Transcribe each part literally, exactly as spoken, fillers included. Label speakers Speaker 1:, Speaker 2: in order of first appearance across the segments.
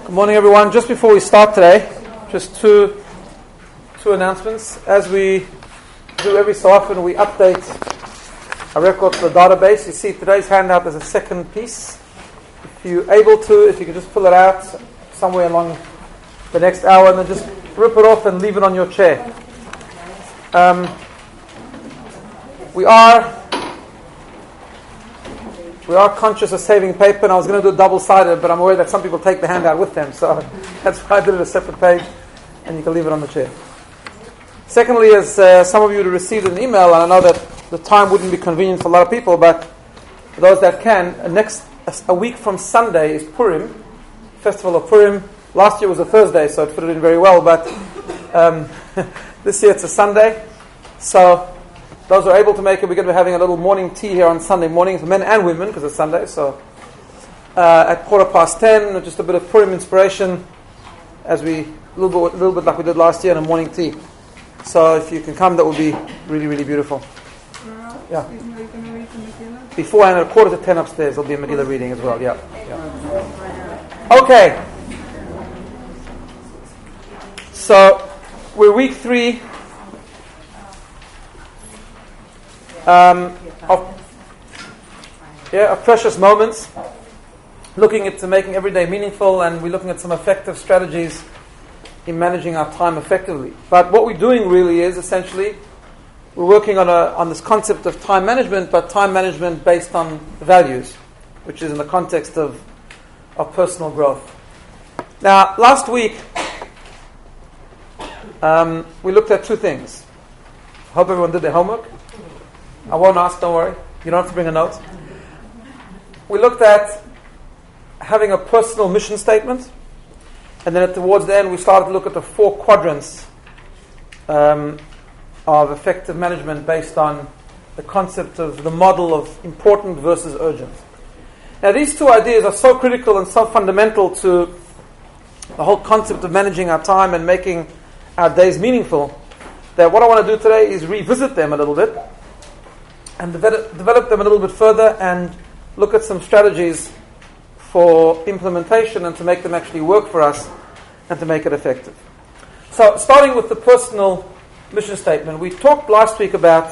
Speaker 1: Good morning, everyone. Just before we start today, just two two announcements. As we do every so often, we update our record to the database. You see today's handout as a second piece. If you're able to, if you can just pull it out somewhere along the next hour and then just rip it off and leave it on your chair. Um, we are we are conscious of saving paper, and I was going to do it double-sided, but I'm aware that some people take the handout with them, so that's why I did it a separate page, and you can leave it on the chair. Secondly, as uh, some of you received an email, and I know that the time wouldn't be convenient for a lot of people, but for those that can, uh, next a week from Sunday is Purim, Festival of Purim. Last year was a Thursday, so it fitted in very well, but um, this year it's a Sunday. So those who are able to make it, we're going to be having a little morning tea here on Sunday morning for men and women, because it's Sunday. So uh, at quarter past ten, just a bit of Purim inspiration, as we a little bit, a little bit like we did last year, and a morning tea. So if you can come, that would be really, really beautiful. Yeah. Beforehand, at a quarter to ten upstairs, there'll be a Megillah reading as well. Yeah. yeah. Okay. So we're week three um, of yeah of precious moments, looking at making every day meaningful, and we're looking at some effective strategies in managing our time effectively. But what we're doing really is essentially we're working on a on this concept of time management, but time management based on values, which is in the context of of personal growth. Now, last week um, we looked at two things. Hope everyone did their homework. I won't ask, don't worry. You don't have to bring a note. We looked at having a personal mission statement, and then towards the end we started to look at the four quadrants um, of effective management based on the concept of the model of important versus urgent. Now, these two ideas are so critical and so fundamental to the whole concept of managing our time and making our days meaningful, that what I want to do today is revisit them a little bit and develop, develop them a little bit further and look at some strategies for implementation and to make them actually work for us and to make it effective. So, starting with the personal mission statement, we talked last week about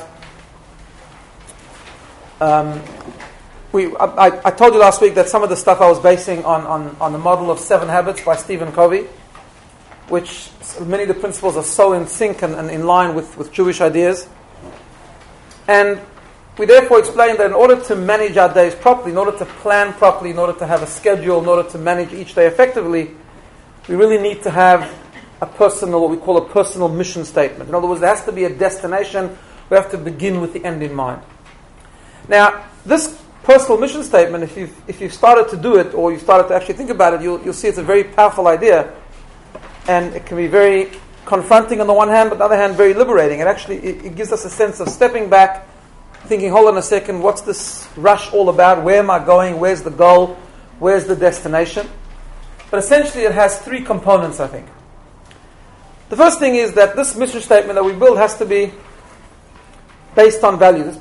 Speaker 1: um, we I, I told you last week that some of the stuff I was basing on, on, on the model of Seven Habits by Stephen Covey, which many of the principles are so in sync and, and in line with, with Jewish ideas. And we therefore explained that in order to manage our days properly, in order to plan properly, in order to have a schedule, in order to manage each day effectively, we really need to have a personal, what we call a personal mission statement. In other words, there has to be a destination. We have to begin with the end in mind. Now, this personal mission statement, if you've, if you've started to do it, or you've started to actually think about it, you'll, you'll see it's a very powerful idea. And it can be very confronting on the one hand, but on the other hand, very liberating. It actually it, it gives us a sense of stepping back, thinking, hold on a second, what's this rush all about? Where am I going? Where's the goal? Where's the destination? But essentially it has three components, I think. The first thing is that this mission statement that we build has to be based on values.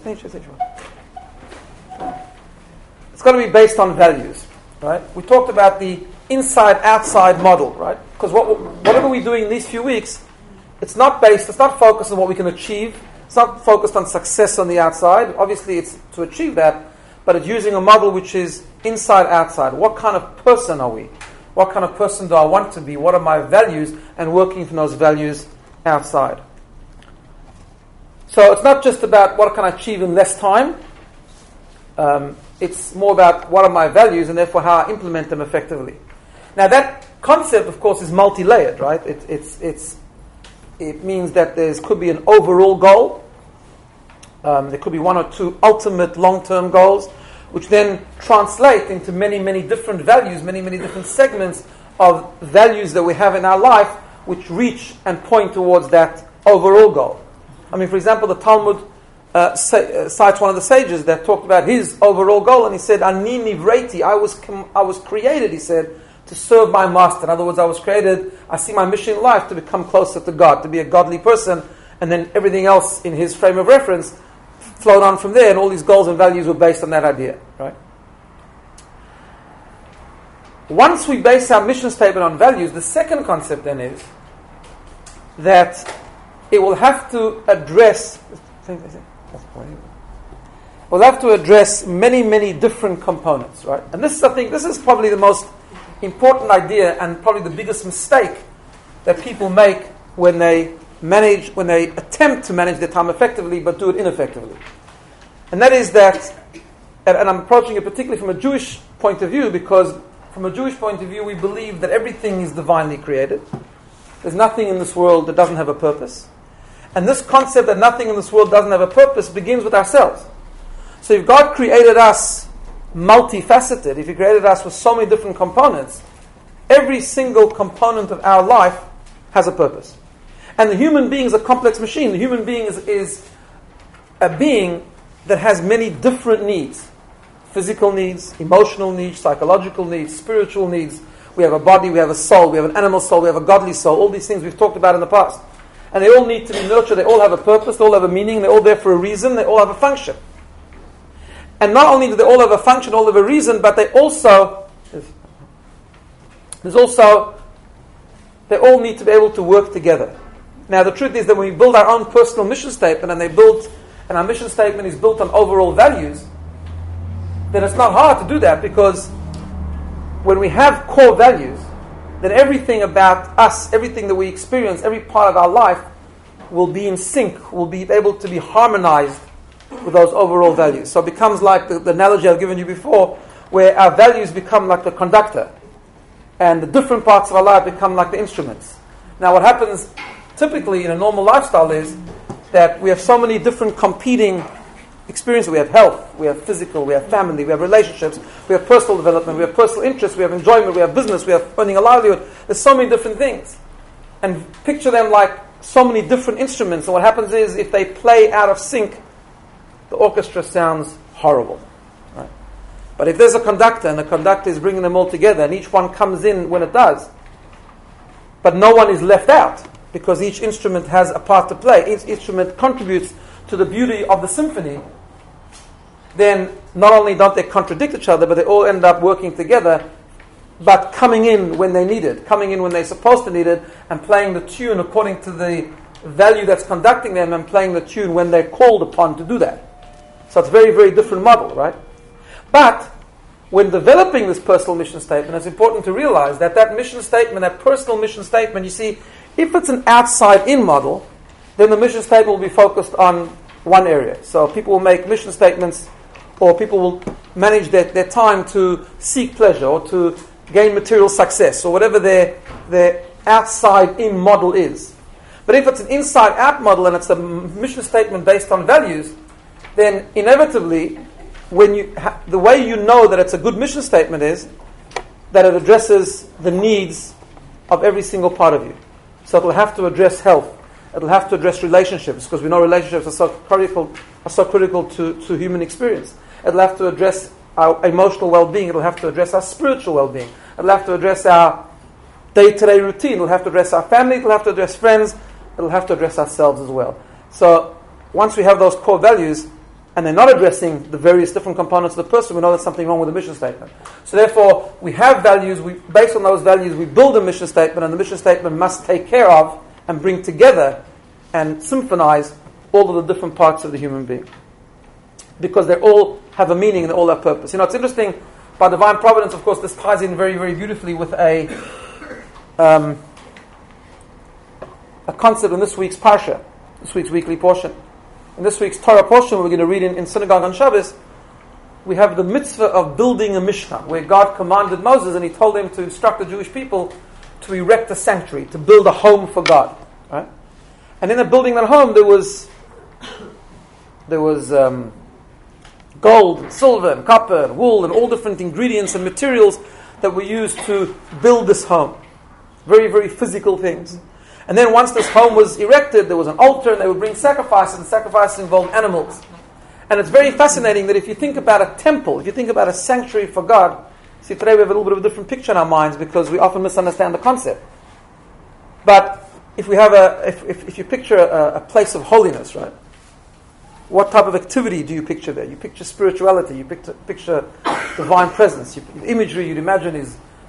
Speaker 1: It's got to be based on values, right? We talked about the inside-outside model, right? Because what, whatever we're doing in these few weeks, it's not based, it's not focused on what we can achieve. It's not focused on success on the outside. Obviously, it's to achieve that, but it's using a model which is inside-outside. What kind of person are we? What kind of person do I want to be? What are my values? And working from those values outside. So it's not just about what can I achieve in less time. Um, it's more about what are my values and therefore how I implement them effectively. Now that concept, of course, is multi-layered, right? It, it's, it's, it means that there could be an overall goal. Um, there could be one or two ultimate long-term goals, which then translate into many, many different values, many, many different segments of values that we have in our life, which reach and point towards that overall goal. I mean, for example, the Talmud uh, say, uh, cites one of the sages that talked about his overall goal, and he said, "Ani nivreiti, I was com- I was created," he said, "to serve my master." In other words, I was created, I see my mission in life to become closer to God, to be a godly person, and then everything else in his frame of reference flowed on from there, and all these goals and values were based on that idea, right? once we base our mission statement on values, the second concept then is that it will have to address will have to address many, many different components, right? And this is, I think, this is probably the most important idea and probably the biggest mistake that people make when they manage, when they attempt to manage their time effectively but do it ineffectively. And that is that, and, and I'm approaching it particularly from a Jewish point of view, because from a Jewish point of view we believe that everything is divinely created. There's nothing in this world that doesn't have a purpose. And this concept that nothing in this world doesn't have a purpose begins with ourselves. So if God created us multifaceted, if He created us with so many different components, every single component of our life has a purpose. And the human being is a complex machine. The human being is, is a being that has many different needs. Physical needs, emotional needs, psychological needs, spiritual needs. We have a body, we have a soul, we have an animal soul, we have a godly soul. All these things we've talked about in the past. And they all need to be nurtured. They all have a purpose. They all have a meaning. They're all there for a reason. They all have a function. And not only do they all have a function, all have a reason, but they also, there's also, they all need to be able to work together. Now the truth is that when we build our own personal mission statement, and they build, and our mission statement is built on overall values, then it's not hard to do that, because when we have core values, then everything about us, everything that we experience, every part of our life will be in sync, will be able to be harmonized with those overall values. So it becomes like the, the analogy I've given you before, where our values become like the conductor, and the different parts of our life become like the instruments. Now what happens typically in a normal lifestyle is that we have so many different competing experiences. We have health, we have physical, we have family, we have relationships, we have personal development, we have personal interests, we have enjoyment, we have business, we have earning a livelihood. There's so many different things. And picture them like so many different instruments. And what happens is, if they play out of sync, the orchestra sounds horrible. Right? But if there's a conductor, and the conductor is bringing them all together, and each one comes in when it does, but no one is left out, because each instrument has a part to play, each instrument contributes to the beauty of the symphony, then not only don't they contradict each other, but they all end up working together, but coming in when they need it, coming in when they're supposed to need it, and playing the tune according to the value that's conducting them, and playing the tune when they're called upon to do that. So it's a very, very different model, right? But when developing this personal mission statement, it's important to realize that that mission statement, that personal mission statement, you see, if it's an outside-in model, then the mission statement will be focused on one area. So people will make mission statements, or people will manage their, their time to seek pleasure, or to gain material success, or whatever their, their outside-in model is. But if it's an inside-out model, and it's a mission statement based on values, then inevitably, when you ha- the way you know that it's a good mission statement is that it addresses the needs of every single part of you. So it'll have to address health. It'll have to address relationships, because we know relationships are so critical, are so critical to, to human experience. It'll have to address our emotional well-being. It'll have to address our spiritual well-being. It'll have to address our day-to-day routine. It'll have to address our family. It'll have to address friends. It'll have to address ourselves as well. So once we have those core values, and they're not addressing the various different components of the person, we know there's something wrong with the mission statement. So therefore, we have values, we, based on those values, we build a mission statement, and the mission statement must take care of and bring together and symphonize all of the different parts of the human being. Because they all have a meaning and they all have purpose. You know, it's interesting, by divine providence, of course, this ties in very, very beautifully with a um, a concept in this week's Parsha, this week's weekly portion. In this week's Torah portion, we're going to read in, in synagogue on Shabbos, we have the mitzvah of building a Mishkan, where God commanded Moses, and He told him to instruct the Jewish people to erect a sanctuary, to build a home for God. Right? And in the building that home, there was there was um, gold, and silver, and copper, and wool, and all different ingredients and materials that were used to build this home. Very, very physical things. And then once this home was erected, there was an altar, and they would bring sacrifices, and sacrifices involved animals. And it's very fascinating that if you think about a temple, if you think about a sanctuary for God, see, today we have a little bit of a different picture in our minds because we often misunderstand the concept. But if we have a, if, if, if you picture a, a place of holiness, right? What type of activity do you picture there? You picture spirituality, you picture, picture divine presence. You, the imagery you'd imagine is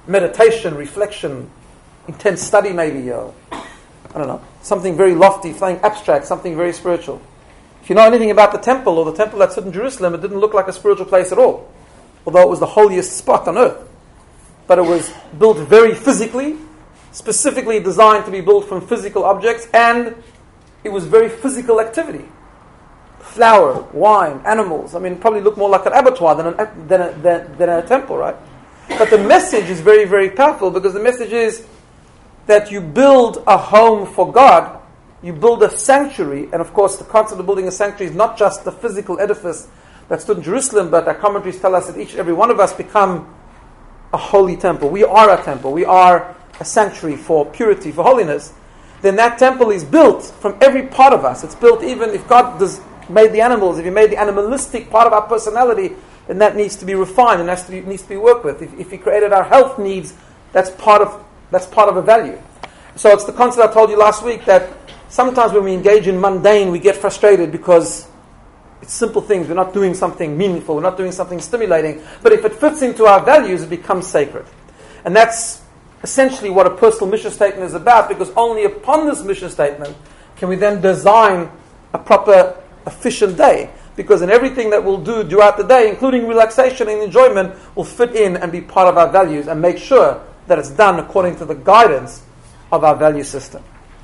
Speaker 1: meditation, reflection, intense study maybe, or, I don't know, something very lofty, something abstract, something very spiritual. If you know anything about the temple, or the temple that stood in Jerusalem, it didn't look like a spiritual place at all, although it was the holiest spot on earth. But it was built very physically, specifically designed to be built from physical objects, and it was very physical activity. Flour, wine, animals. I mean, it probably looked more like an abattoir than, an, than, a, than, than a temple, right? But the message is very, very powerful, because the message is that you build a home for God, you build a sanctuary, and of course the concept of building a sanctuary is not just the physical edifice that stood in Jerusalem, but our commentaries tell us that each and every one of us become a holy temple. We are a temple. We are a sanctuary for purity, for holiness. Then that temple is built from every part of us. It's built even if God does, made the animals, if He made the animalistic part of our personality, then that needs to be refined and that needs to be worked with. If, if He created our health needs, that's part of that's part of a value. So it's the concept I told you last week that sometimes when we engage in mundane, we get frustrated because it's simple things. We're not doing something meaningful. We're not doing something stimulating. But if it fits into our values, it becomes sacred. And that's essentially what a personal mission statement is about, because only upon this mission statement can we then design a proper, efficient day. Because in everything that we'll do throughout the day, including relaxation and enjoyment, will fit in and be part of our values and make sure that it's done according to the guidance of our value system.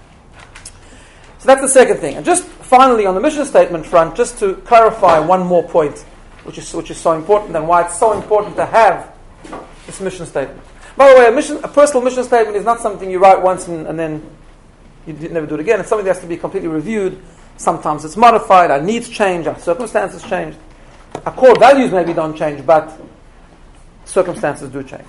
Speaker 1: So that's the second thing. And just finally on the mission statement front, just to clarify one more point, which is which is so important and why it's so important to have this mission statement. By the way, a mission, a personal mission statement is not something you write once and, and then you never do it again. It's something that has to be completely reviewed. Sometimes it's modified, our needs change, our circumstances change. Our core values maybe don't change, but circumstances do change.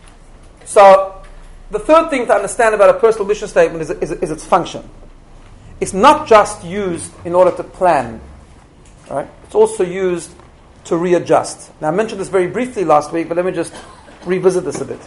Speaker 1: So, the third thing to understand about a personal mission statement is, is, is its function. It's not just used in order to plan. Right? It's also used to readjust. Now, I mentioned this very briefly last week, but let me just revisit this a bit.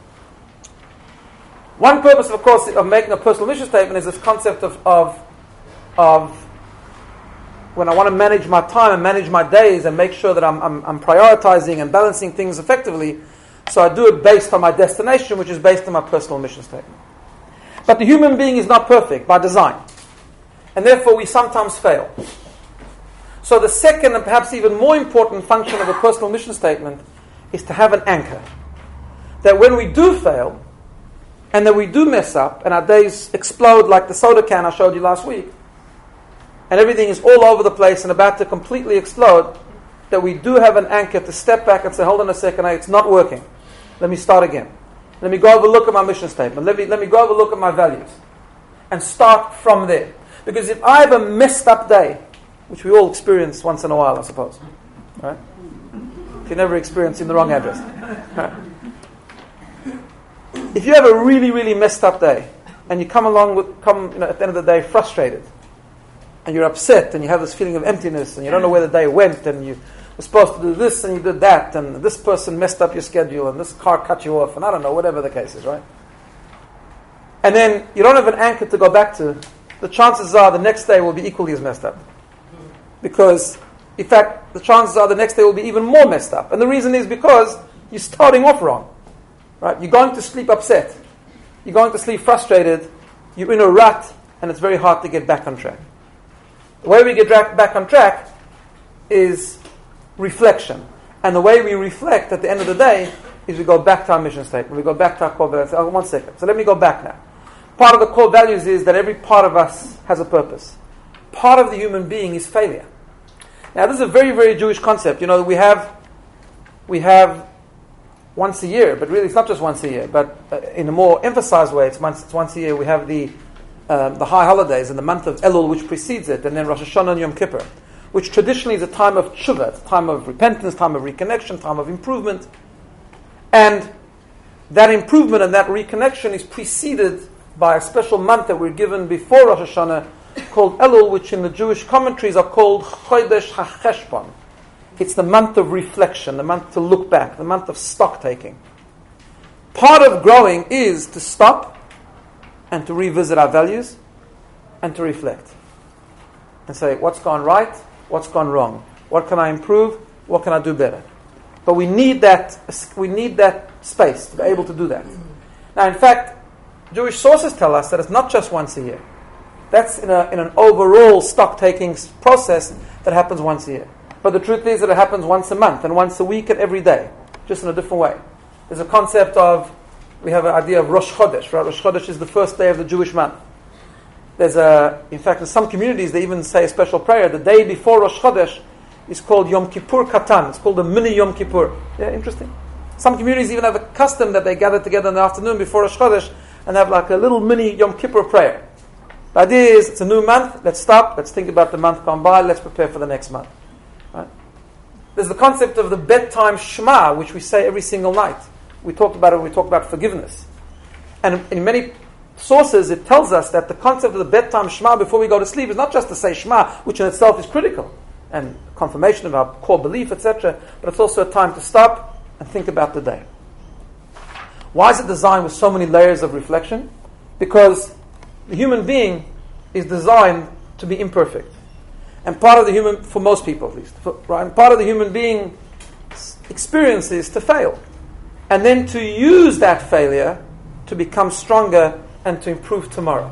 Speaker 1: One purpose, of course, of making a personal mission statement is this concept of, of, of when I want to manage my time and manage my days and make sure that I'm, I'm, I'm prioritizing and balancing things effectively. So I do it based on my destination, which is based on my personal mission statement. But the human being is not perfect by design. And therefore we sometimes fail. So the second and perhaps even more important function of a personal mission statement is to have an anchor. That when we do fail, and that we do mess up, and our days explode like the soda can I showed you last week, and everything is all over the place and about to completely explode, that we do have an anchor to step back and say, hold on a second, hey, it's not working. Let me start again. Let me go have a look at my mission statement. Let me, let me go have a look at my values. And start from there. Because if I have a messed up day, which we all experience once in a while, I suppose. Right? If you never experienced in the wrong address. Right? If you have a really, really messed up day, and you come along with, come you know, at the end of the day frustrated, and you're upset, and you have this feeling of emptiness, and you don't know where the day went, and you were supposed to do this, and you did that, and this person messed up your schedule, and this car cut you off, and I don't know, whatever the case is, right? And then you don't have an anchor to go back to, the chances are the next day will be equally as messed up. Because, in fact, the chances are the next day will be even more messed up. And the reason is because you're starting off wrong. Right? You're going to sleep upset. You're going to sleep frustrated. You're in a rut, and it's very hard to get back on track. The way we get back on track is reflection. And the way we reflect at the end of the day is we go back to our mission statement. We go back to our core values. Oh, one second. So let me go back now. Part of the core values is that every part of us has a purpose. Part of the human being is failure. Now, this is a very, very Jewish concept. You know, we have, we have once a year, but really it's not just once a year, but uh, in a more emphasized way, it's once, it's once a year. We have the um, the high holidays in the month of Elul, which precedes it, and then Rosh Hashanah and Yom Kippur, which traditionally is a time of tshuva, it's a time of repentance, time of reconnection, time of improvement. And that improvement and that reconnection is preceded by a special month that we're given before Rosh Hashanah called Elul, which in the Jewish commentaries are called Chodesh HaCheshbon. It's the month of reflection, the month to look back, the month of stock taking. Part of growing is to stop and to revisit our values and to reflect. And say, what's gone right? What's gone wrong? What can I improve? What can I do better? But we need that, we need that space to be able to do that. Now, in fact, Jewish sources tell us that it's not just once a year. That's in, a, in an overall stock-taking process that happens once a year. But the truth is that it happens once a month and once a week and every day, just in a different way. There's a concept of, we have an idea of Rosh Chodesh, right? Rosh Chodesh is the first day of the Jewish month. There's a, in fact, in some communities they even say a special prayer. The day before Rosh Chodesh is called Yom Kippur Katan. It's called the mini Yom Kippur. Yeah, interesting. Some communities even have a custom that they gather together in the afternoon before Rosh Chodesh and have like a little mini Yom Kippur prayer. The idea is, it's a new month, let's stop, let's think about the month gone by, let's prepare for the next month. Right? There's the concept of the bedtime Shema, which we say every single night. We talked about it when we talked about forgiveness. And in many sources, it tells us that the concept of the bedtime Shema before we go to sleep is not just to say Shema, which in itself is critical, and confirmation of our core belief, et cetera, but it's also a time to stop and think about the day. Why is it designed with so many layers of reflection? Because the human being is designed to be imperfect. And part of the human, for most people at least, for, right? And part of the human being experience is to fail. And then to use that failure to become stronger and to improve tomorrow.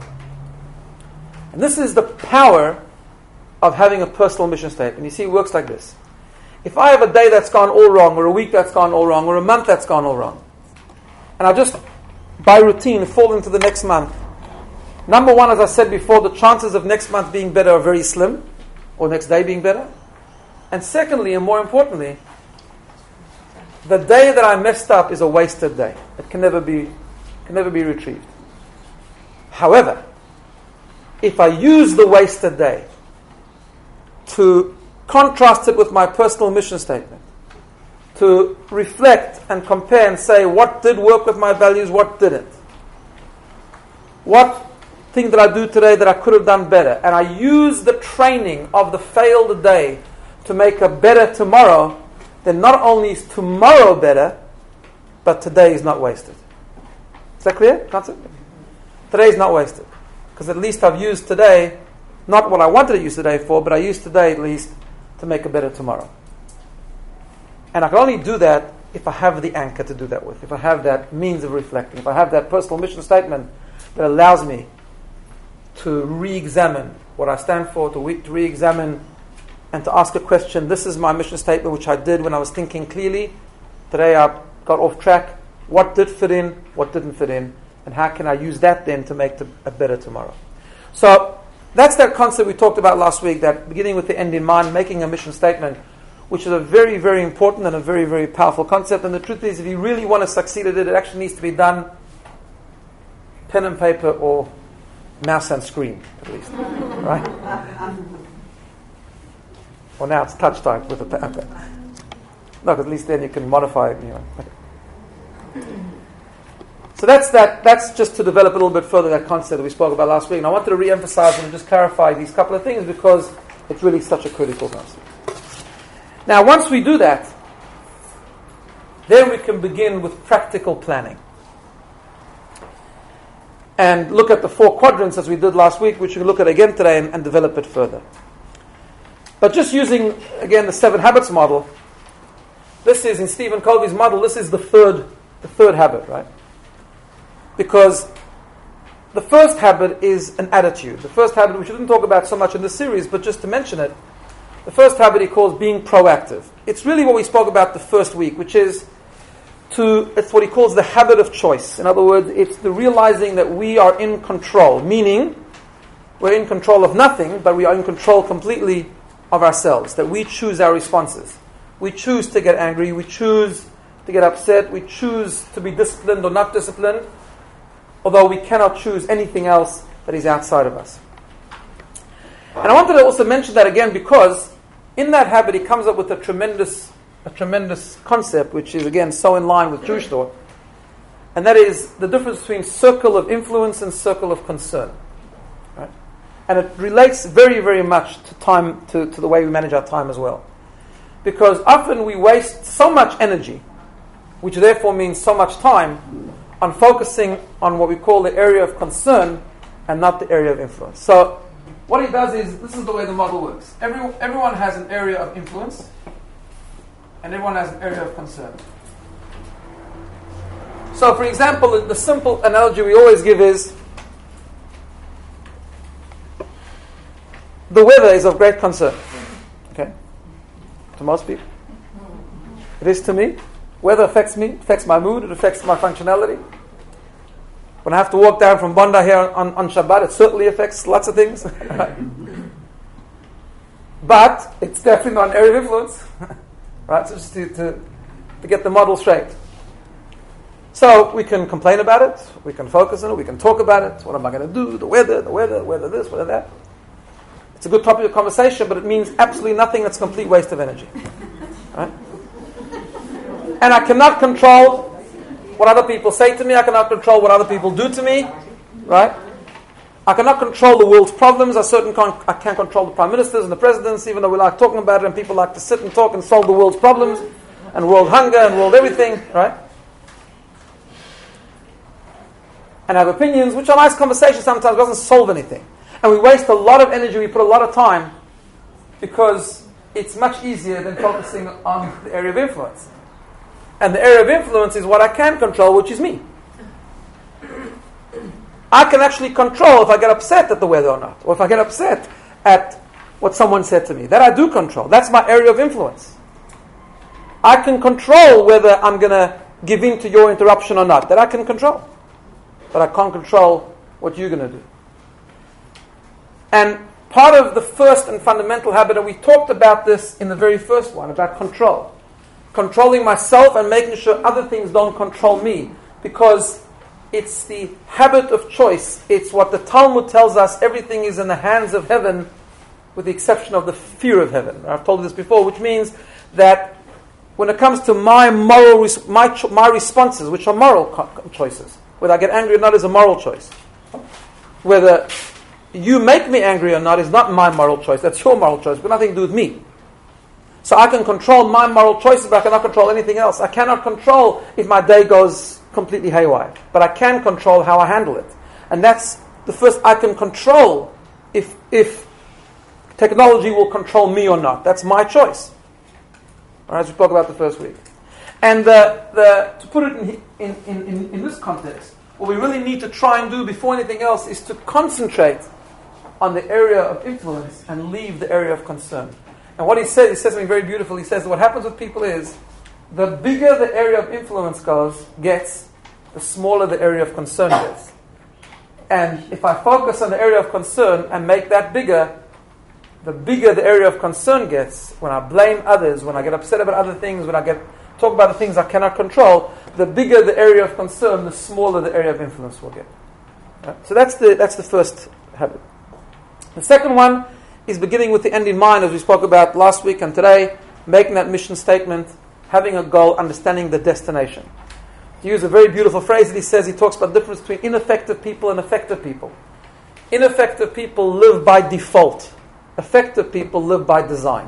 Speaker 1: And this is the power of having a personal mission statement. You see, it works like this. If I have a day that's gone all wrong, or a week that's gone all wrong, or a month that's gone all wrong, and I just, by routine, fall into the next month, number one, as I said before, the chances of next month being better are very slim, or next day being better. And secondly, and more importantly, the day that I messed up is a wasted day. It can never be, can never be retrieved. However, if I use the wasted day to contrast it with my personal mission statement, to reflect and compare and say what did work with my values, what didn't, what thing did I do today that I could have done better, and I use the training of the failed day to make a better tomorrow, then not only is tomorrow better, but today is not wasted. Is that clear? Concept? Today is not wasted. Because at least I've used today, not what I wanted to use today for, but I used today at least to make a better tomorrow. And I can only do that if I have the anchor to do that with, if I have that means of reflecting, if I have that personal mission statement that allows me to re-examine what I stand for, to, re- to re-examine and to ask a question. This is my mission statement, which I did when I was thinking clearly. Today I got off track. What did fit in, what didn't fit in, and how can I use that then to make the, a better tomorrow? So that's that concept we talked about last week, that beginning with the end in mind, making a mission statement, which is a very, very important and a very, very powerful concept. And the truth is, if you really want to succeed at it, it actually needs to be done pen and paper or mouse and screen, at least. Right? Or now it's touch type with a pen. No, at least then you can modify it. You know. Okay. So that's that. That's just to develop a little bit further that concept that we spoke about last week. And I wanted to re-emphasize and just clarify these couple of things because it's really such a critical concept. Now, once we do that, then we can begin with practical planning. And look at the four quadrants as we did last week, which we can look at again today and, and develop it further. But just using, again, the seven habits model, this is, in Stephen Covey's model, this is the third, the third habit, right? Because the first habit is an attitude. The first habit, which we didn't talk about so much in this series, but just to mention it, the first habit he calls being proactive. It's really what we spoke about the first week, which is to, it's what he calls the habit of choice. In other words, it's the realizing that we are in control, meaning we're in control of nothing, but we are in control completely of ourselves, that we choose our responses. We choose to get angry, we choose to get upset, we choose to be disciplined or not disciplined, although we cannot choose anything else that is outside of us. And I wanted to also mention that again because in that habit he comes up with a tremendous a tremendous concept, which is again so in line with Jewish thought, and that is the difference between circle of influence and circle of concern. Right? And it relates very, very much to time, to, to the way we manage our time as well. Because often we waste so much energy, which therefore means so much time, on focusing on what we call the area of concern and not the area of influence. So what he does is, this is the way the model works. Every, everyone has an area of influence, and everyone has an area of concern. So, for example, the simple analogy we always give is the weather is of great concern. Okay? To most people. It is to me. Weather affects me, affects my mood, it affects my functionality. When I have to walk down from Bondi here on, on Shabbat, it certainly affects lots of things. But it's definitely not an area of influence. Right? So just to, to, to get the model straight. So we can complain about it, we can focus on it, we can talk about it. What am I going to do? The weather, the weather, the weather this, weather that. It's a good topic of conversation, but it means absolutely nothing. That's a complete waste of energy. Right? And I cannot control what other people say to me. I cannot control what other people do to me. Right? I cannot control the world's problems. I certainly can't, I can't control the prime ministers and the presidents, even though we like talking about it and people like to sit and talk and solve the world's problems and world hunger and world everything. Right? And have opinions, which are nice conversations sometimes, doesn't solve anything. And we waste a lot of energy, we put a lot of time, because it's much easier than focusing on the area of influence. And the area of influence is what I can control, which is me. I can actually control if I get upset at the weather or not, or if I get upset at what someone said to me. That I do control. That's my area of influence. I can control whether I'm going to give in to your interruption or not. That I can control. But I can't control what you're going to do. And part of the first and fundamental habit, and we talked about this in the very first one, about control. Controlling myself and making sure other things don't control me. Because it's the habit of choice. It's what the Talmud tells us, everything is in the hands of heaven, with the exception of the fear of heaven. I've told you this before, which means that when it comes to my moral, my, cho- my responses, which are moral co- choices, whether I get angry or not is a moral choice. Whether you make me angry or not is not my moral choice. That's your moral choice, but nothing to do with me. So I can control my moral choices, but I cannot control anything else. I cannot control if my day goes completely haywire. But I can control how I handle it. And that's the first, I can control if if technology will control me or not. That's my choice. All right, as we spoke about the first week. And the, the, to put it in, in, in, in this context, what we really need to try and do before anything else is to concentrate on the area of influence and leave the area of concern. And what he says, he says something very beautiful. He says that what happens with people is, the bigger the area of influence goes, gets, the smaller the area of concern gets. And if I focus on the area of concern and make that bigger, the bigger the area of concern gets, when I blame others, when I get upset about other things, when I get talk about the things I cannot control, the bigger the area of concern, the smaller the area of influence will get. Right? So that's the that's the first habit. The second one is beginning with the end in mind, as we spoke about last week and today, making that mission statement, having a goal, understanding the destination. To use a very beautiful phrase that he says, he talks about the difference between ineffective people and effective people. Ineffective people live by default. Effective people live by design.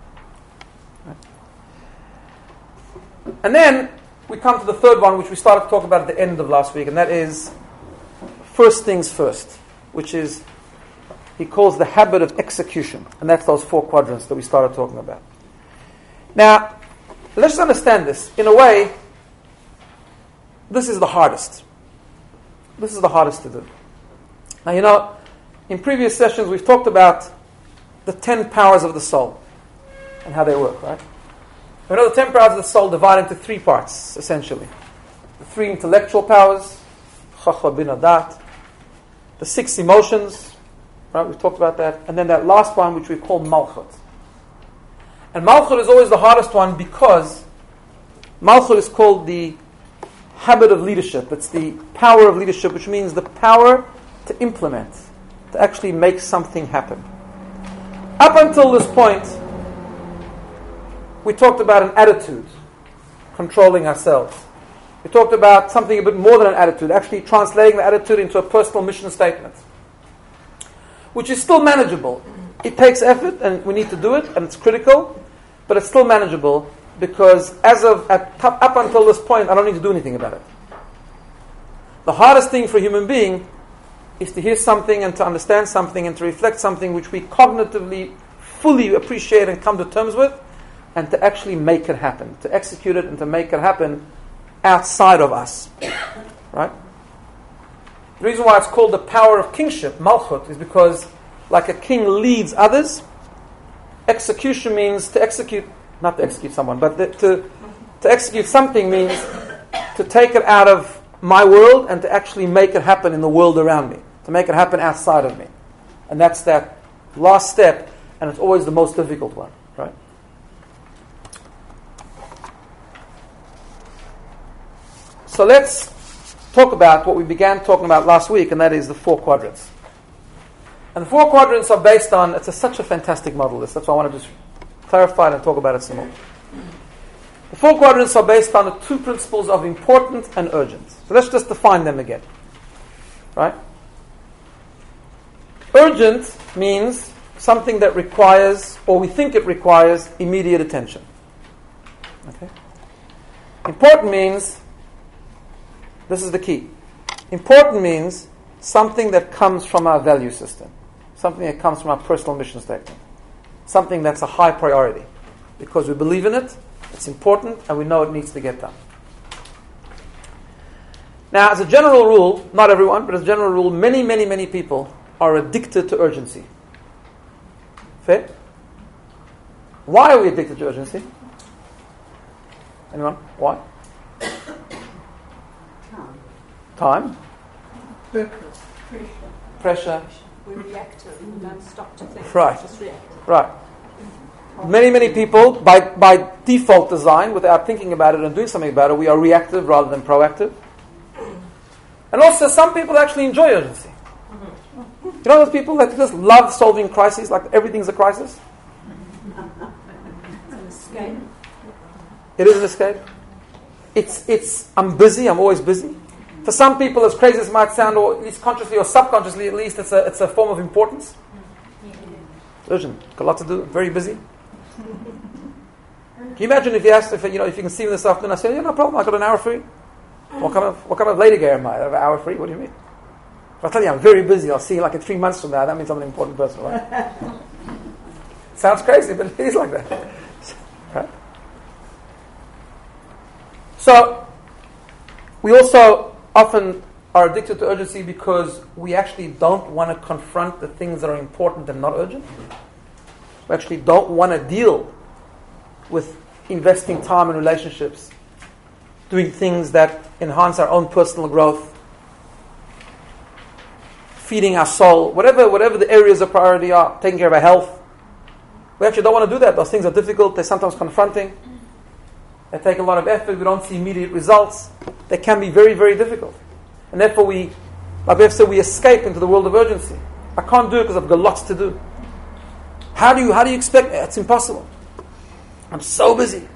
Speaker 1: And then we come to the third one, which we started to talk about at the end of last week, and that is first things first, which is, he calls the habit of execution. And that's those four quadrants that we started talking about. Now, let's just understand this. In a way, this is the hardest. This is the hardest to do. Now, you know, in previous sessions we've talked about the ten powers of the soul and how they work, right? We know the ten powers of the soul divide into three parts, essentially. The three intellectual powers, Chachma, Bina, Dat. The six emotions, right? We've talked about that. And then that last one, which we call Malchut. And Malchut is always the hardest one because Malchut is called the habit of leadership. It's the power of leadership, which means the power to implement, to actually make something happen. Up until this point, we talked about an attitude, controlling ourselves. We talked about something a bit more than an attitude, actually translating the attitude into a personal mission statement, which is still manageable. It takes effort, and we need to do it, and it's critical, but it's still manageable because as of at, up until this point, I don't need to do anything about it. The hardest thing for a human being is to hear something and to understand something and to reflect something which we cognitively fully appreciate and come to terms with, and to actually make it happen, to execute it and to make it happen outside of us. Right? The reason why it's called the power of kingship, Malchut, is because like a king leads others, execution means to execute, not to execute someone, but the, to, to execute something means to take it out of my world and to actually make it happen in the world around me, to make it happen outside of me. And that's that last step, and it's always the most difficult one, right? So let's talk about what we began talking about last week, and that is the four quadrants. And the four quadrants are based on, it's a, such a fantastic model, this, that's why I want to just clarify it and talk about it some more. The four quadrants are based on the two principles of important and urgent. So let's just define them again. Right? Urgent means something that requires, or we think it requires, immediate attention. Okay? Important means, this is the key. Important means something that comes from our value system. Something that comes from our personal mission statement. Something that's a high priority. Because we believe in it, it's important, and we know it needs to get done. Now, as a general rule, not everyone, but as a general rule, many, many, many people are addicted to urgency. Fair? Why are we addicted to urgency? Anyone? Why?
Speaker 2: Time.
Speaker 1: Time?
Speaker 2: Purpose. Pressure.
Speaker 1: Pressure.
Speaker 2: We're reactive. We don't stop to think.
Speaker 1: Right.
Speaker 2: Just react.
Speaker 1: Right. Many, many people, by, by default design, without thinking about it and doing something about it, we are reactive rather than proactive. And also, some people actually enjoy urgency. You know those people that just love solving crises, like everything's a crisis?
Speaker 2: It's an escape.
Speaker 1: It is an escape. It's, it's, I'm busy, I'm always busy. For some people, as crazy as it might sound, or at least consciously or subconsciously, at least, it's a, it's a form of importance. Urgent, got a lot to do, very busy. Can you imagine if you asked, if you know, if you can see me this afternoon, I say, yeah, no problem, I got an hour free. What kind of what kind of lady girl am I? I have an hour free? What do you mean? If I tell you I'm very busy, I'll see you like in three months from now. That means I'm an important person, right? Sounds crazy, but it is like that. Right? So we also often are addicted to urgency because we actually don't want to confront the things that are important and not urgent. We actually don't want to deal with investing time in relationships, doing things that enhance our own personal growth, feeding our soul, whatever whatever the areas of priority are, taking care of our health. We actually don't want to do that. Those things are difficult. They're sometimes confronting. They take a lot of effort. We don't see immediate results. They can be very, very difficult. And therefore we, like we have said, we escape into the world of urgency. I can't do it because I've got lots to do. How do you, how do you expect it? It's impossible. I'm so busy.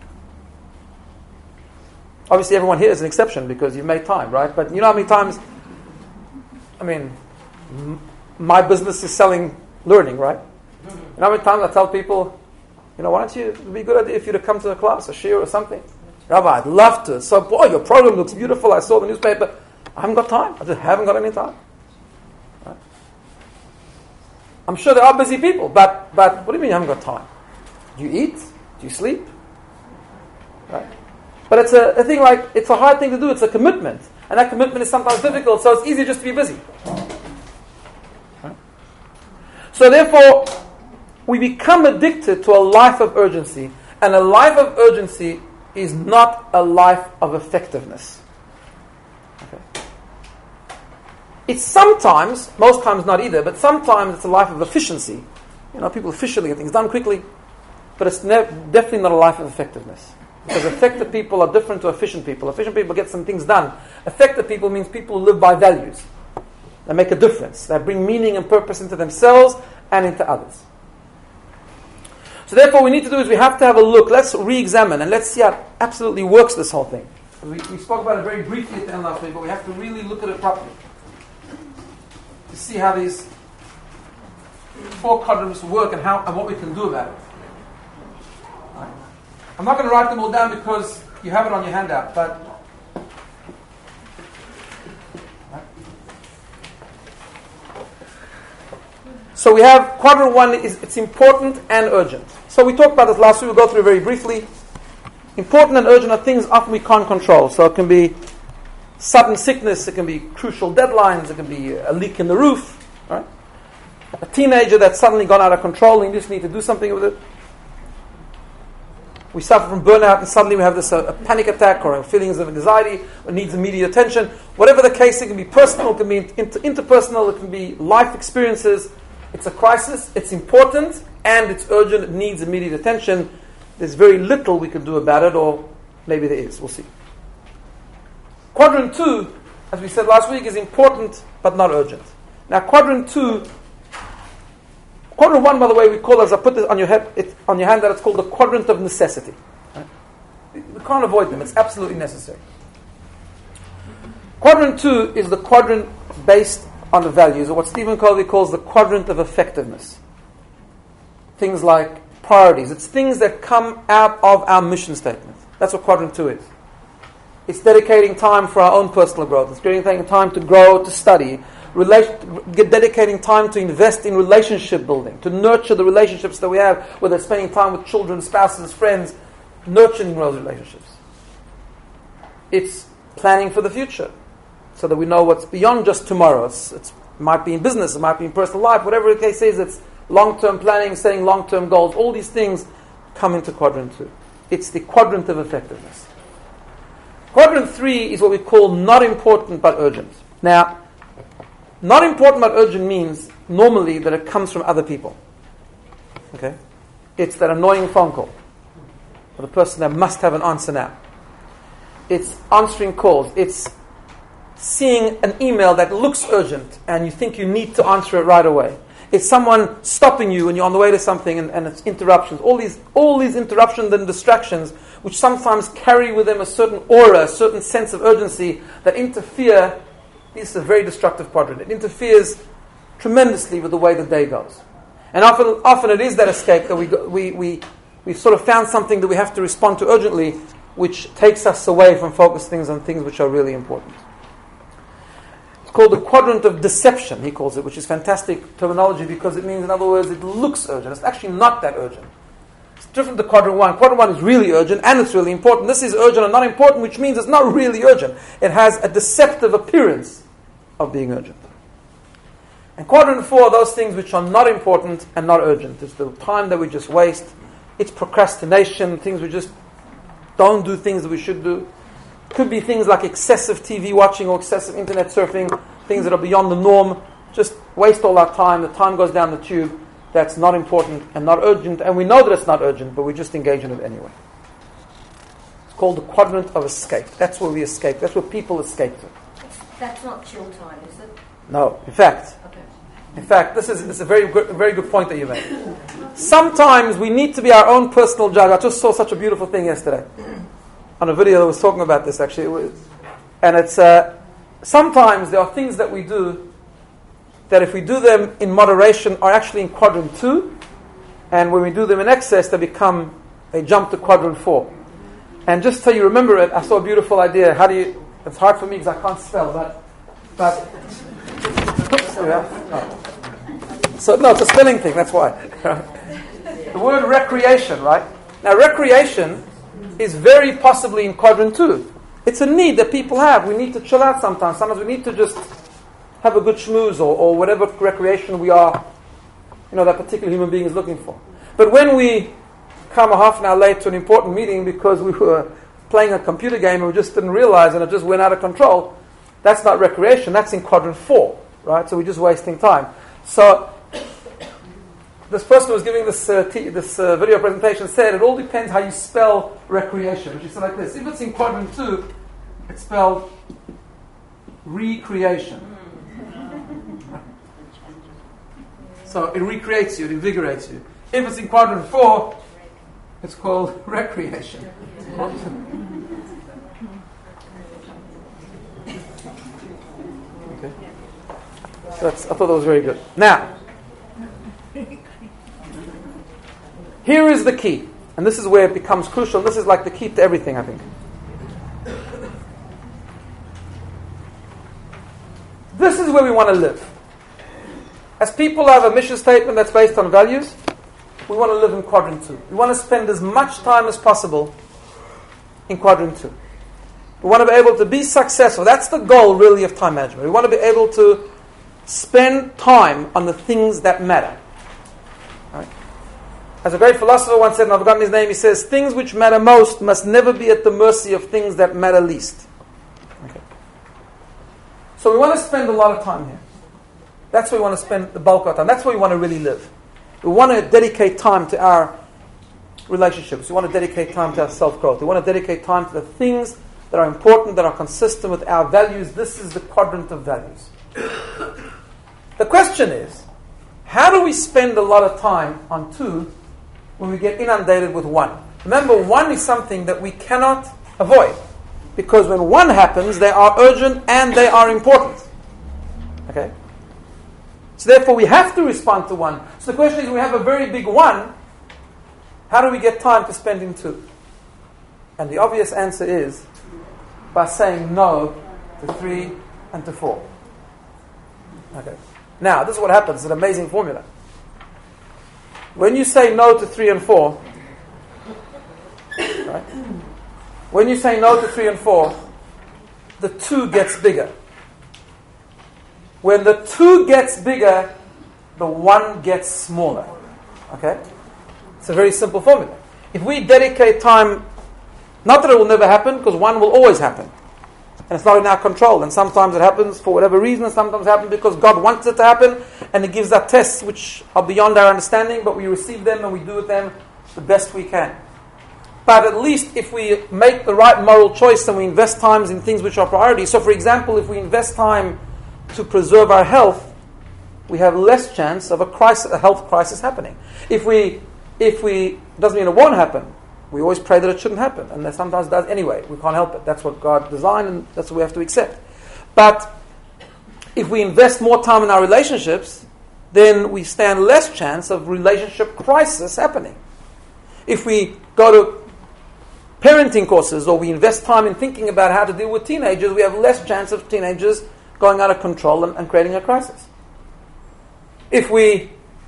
Speaker 1: Obviously everyone here is an exception because you've made time, right? But you know how many times, I mean, m- my business is selling learning, right? You know how many times I tell people, you know, why don't you, it would be a good idea if you to come to a class, a shir or something. Rabbi, I'd love to. So, boy, your program looks beautiful. I saw the newspaper. I haven't got time. I just haven't got any time. Right? I'm sure there are busy people, but but what do you mean you haven't got time? Do you eat? Do you sleep? Right? But it's a, a thing like, it's a hard thing to do. It's a commitment. And that commitment is sometimes difficult, so it's easier just to be busy. Right? So therefore, we become addicted to a life of urgency. And a life of urgency is not a life of effectiveness. Okay. It's sometimes, most times not either, but sometimes it's a life of efficiency. You know, people efficiently get things done quickly, but it's ne- definitely not a life of effectiveness. Because effective people are different to efficient people. Efficient people get some things done. Effective people means people who live by values. They make a difference. They bring meaning and purpose into themselves and into others. So therefore what we need to do is we have to have a look. Let's re-examine and let's see how it absolutely works, this whole thing. We, we spoke about it very briefly at the end last week, but we have to really look at it properly to see how these four quadrants work and how and what we can do about it. Right. I'm not going to write them all down because you have it on your handout, but right. So we have quadrant one is it's important and urgent. So we talked about this last week. We'll go through it very briefly. Important and urgent are things often we can't control. So it can be sudden sickness, it can be crucial deadlines, it can be a leak in the roof, right? A teenager that's suddenly gone out of control and you just need to do something with it. We suffer from burnout and suddenly we have this uh, a panic attack or feelings of anxiety or needs immediate attention. Whatever the case, it can be personal, it can be inter- interpersonal, it can be life experiences. It's a crisis, it's important, and it's urgent, it needs immediate attention. There's very little we can do about it, or maybe there is, we'll see. Quadrant two, as we said last week, is important but not urgent. Now quadrant two, quadrant one, by the way, we call, as I put this on your head, it, on your hand, that it's called the quadrant of necessity. Right? We can't avoid them, it's absolutely necessary. Quadrant two is the quadrant based on the values, or what Stephen Covey calls the quadrant of effectiveness. Things like priorities. It's things that come out of our mission statement. That's what quadrant two is. It's dedicating time for our own personal growth. It's dedicating time to grow, to study, relation, dedicating time to invest in relationship building, to nurture the relationships that we have, whether it's spending time with children, spouses, friends, nurturing those relationships. It's planning for the future, so that we know what's beyond just tomorrow. It's, it's, it might be in business, it might be in personal life, whatever the case is, it's long-term planning, setting long-term goals. All these things come into quadrant two. It's the quadrant of effectiveness. Quadrant three is what we call not important but urgent. Now, not important but urgent means normally that it comes from other people. Okay? It's that annoying phone call, or the person that must have an answer now. It's answering calls. It's seeing an email that looks urgent and you think you need to answer it right away. It's someone stopping you when you're on the way to something and, and it's interruptions. All these all these interruptions and distractions, which sometimes carry with them a certain aura, a certain sense of urgency that interfere. This is a very destructive quadrant. It interferes tremendously with the way the day goes. And often often it is that escape that we go, we we we sort of found something that we have to respond to urgently, which takes us away from focusing things on things which are really important. Called the quadrant of deception, he calls it, which is fantastic terminology because it means, in other words, it looks urgent. It's actually not that urgent. It's different to quadrant one. Quadrant one is really urgent and it's really important. This is urgent and not important, which means it's not really urgent. It has a deceptive appearance of being urgent. And quadrant four are those things which are not important and not urgent. It's the time that we just waste. It's procrastination, things we just don't do, things that we should do. Could be things like excessive T V watching or excessive internet surfing, things that are beyond the norm. Just waste all our time. The time goes down the tube. That's not important and not urgent. And we know that it's not urgent, but we just engage in it anyway. It's called the quadrant of escape. That's where we escape. That's where people escape to.
Speaker 3: That's not chill time, is it?
Speaker 1: No. In fact,
Speaker 3: Okay.
Speaker 1: in fact, this is, this is a very good, a very good point that you made. Sometimes we need to be our own personal judge. I just saw such a beautiful thing yesterday on a video that was talking about this, actually. It was, and it's uh, sometimes there are things that we do that if we do them in moderation are actually in quadrant two, and when we do them in excess they become, they jump to quadrant four. And just so you remember it, I saw a beautiful idea. How do you, it's hard for me because I can't spell, but, but oops, yeah, no. So no, it's a spelling thing, that's why. The word recreation, right? Now recreation is very possibly in quadrant two. It's a need that people have. We need to chill out sometimes. Sometimes we need to just have a good schmooze or, or whatever recreation we are, you know, that particular human being is looking for. But when we come a half an hour late to an important meeting because we were playing a computer game and we just didn't realize and it just went out of control, that's not recreation. That's in quadrant four, right? So we're just wasting time. So this person who was giving this uh, t- this uh, video presentation said it all depends how you spell recreation, which is like this. If it's in quadrant two, it's spelled recreation. So it recreates you, it invigorates you. If it's in quadrant four, it's called recreation. Okay. That's, I thought that was very good. Now, here is the key, and this is where it becomes crucial. This is like the key to everything, I think. This is where we want to live. As people have a mission statement that's based on values, we want to live in quadrant two. We want to spend as much time as possible in quadrant two. We want to be able to be successful. That's the goal, really, of time management. We want to be able to spend time on the things that matter. Right? As a great philosopher once said, and I've forgotten his name, he says, things which matter most must never be at the mercy of things that matter least. Okay. So we want to spend a lot of time here. That's where we want to spend the bulk of our time. That's where we want to really live. We want to dedicate time to our relationships. We want to dedicate time to our self-growth. We want to dedicate time to the things that are important, that are consistent with our values. This is the quadrant of values. The question is, how do we spend a lot of time on two when we get inundated with one? Remember, one is something that we cannot avoid, because when one happens, they are urgent and they are important. Okay? So therefore, we have to respond to one. So the question is, we have a very big one. How do we get time to spend in two? And the obvious answer is by saying no to three and to four. Okay. Now, this is what happens. It's an amazing formula. When you say no to three and four, right? When you say no to three and four, the two gets bigger. When the two gets bigger, the one gets smaller. Okay? It's a very simple formula. If we dedicate time, not that it will never happen, because one will always happen. And it's not in our control. And sometimes it happens for whatever reason, and sometimes it happens because God wants it to happen, and He gives us tests which are beyond our understanding, but we receive them and we do with them the best we can. But at least if we make the right moral choice and we invest times in things which are priorities. So for example, if we invest time to preserve our health, we have less chance of a crisis, a health crisis happening. If we, if we, doesn't mean it won't happen. We always pray that it shouldn't happen, and that sometimes it does anyway. We can't help it. That's what God designed, and that's what we have to accept. But if we invest more time in our relationships, then we stand less chance of relationship crisis happening. If we go to parenting courses, or we invest time in thinking about how to deal with teenagers, we have less chance of teenagers going out of control and, and creating a crisis. If we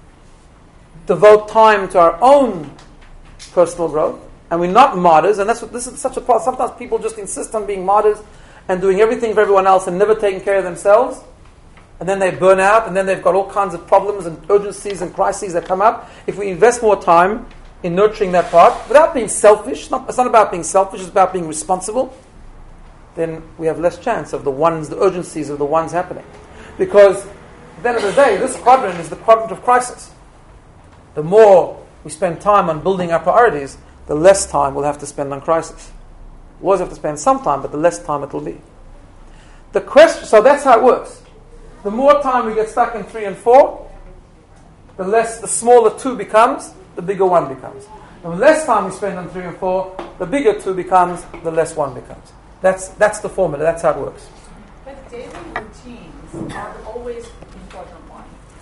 Speaker 1: devote time to our own personal growth, and we're not martyrs, and that's what this is such a problem. Sometimes people just insist on being martyrs and doing everything for everyone else and never taking care of themselves, and then they burn out, and then they've got all kinds of problems and urgencies and crises that come up. If we invest more time in nurturing that part, without being selfish, it's not, it's not about being selfish, it's about being responsible, then we have less chance of the ones, the urgencies of the ones happening. Because at the end of the day, this quadrant is the quadrant of crisis. The more we spend time on building our priorities, the less time we'll have to spend on crisis. We'll always have to spend some time, but the less time it will be. The question, so that's how it works. The more time we get stuck in three and four, the less, the smaller two becomes, the bigger one becomes. And the less time we spend on three and four, the bigger two becomes, the less one becomes. That's that's the formula. That's how it works.
Speaker 4: But daily routines are always in quadrant one.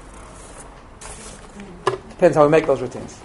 Speaker 1: Depends how we make those routines.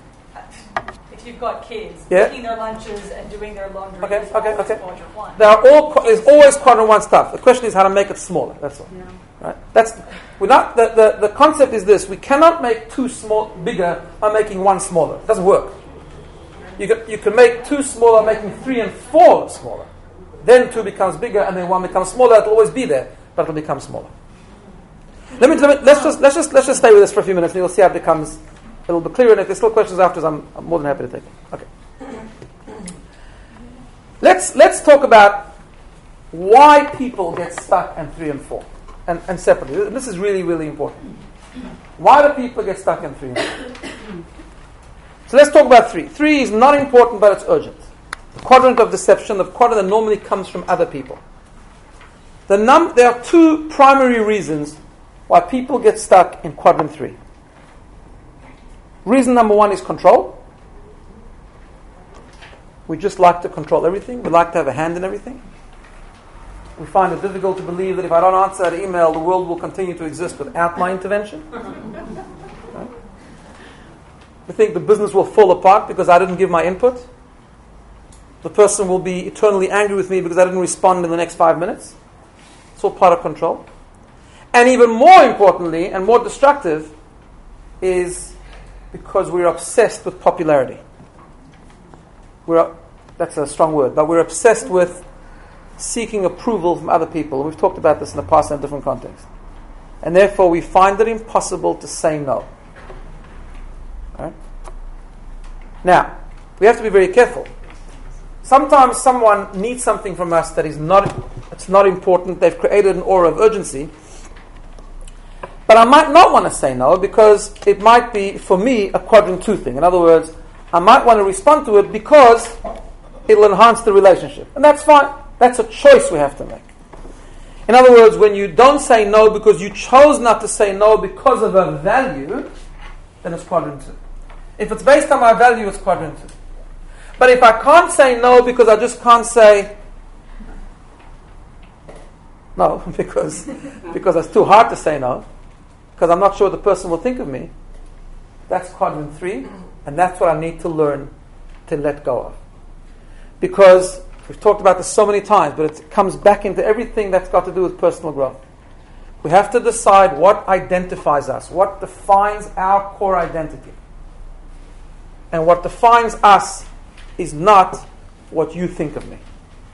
Speaker 4: If you've got kids,
Speaker 1: Yeah.
Speaker 4: making their lunches and doing their laundry
Speaker 1: Okay,
Speaker 4: is
Speaker 1: okay,
Speaker 4: always
Speaker 1: okay.
Speaker 4: quadrant one.
Speaker 1: There are all there's always quadrant one stuff. The question is how to make it smaller. That's all. Right? That's we're not the, the the concept is this: we cannot make two small bigger by making one smaller. It doesn't work. You can you can make two smaller, making three and four smaller. Then two becomes bigger, and then one becomes smaller. It'll always be there, but it'll become smaller. Let me, let me let's just let's just let's just stay with this for a few minutes, and you'll see how it becomes a little bit clearer. And if there's still questions afterwards, I'm, I'm more than happy to take them. Okay. Let's let's talk about why people get stuck in three and four, and, and separately. This is really really important. Why do people get stuck in three and four? So let's talk about three. Three is not important, but it's urgent. The quadrant of deception, the quadrant that normally comes from other people. The num- there are two primary reasons why people get stuck in quadrant three. Reason number one is control. We just like to control everything. We like to have a hand in everything. We find it difficult to believe that if I don't answer that email, the world will continue to exist without my intervention. Right? We think the business will fall apart because I didn't give my input. The person will be eternally angry with me because I didn't respond in the next five minutes. It's all part of control. And even more importantly and more destructive is because we're obsessed with popularity. We're, that's a strong word, but we're obsessed with seeking approval from other people. We've talked about this in the past in a different context. And therefore we find it impossible to say no. Right? Now, we have to be very careful. Sometimes someone needs something from us that is not, it's not important. They've created an aura of urgency. But I might not want to say no because it might be, for me, a quadrant two thing. In other words, I might want to respond to it because it will enhance the relationship. And that's fine. That's a choice we have to make. In other words, when you don't say no because you chose not to say no because of a value, then it's quadrant two. If it's based on my value, it's quadrant two. But if I can't say no because I just can't say no, because, because it's too hard to say no, because I'm not sure what the person will think of me, that's quadrant three, and that's what I need to learn to let go of. Because we've talked about this so many times, but it comes back into everything that's got to do with personal growth. We have to decide what identifies us, what defines our core identity. And what defines us is not what you think of me.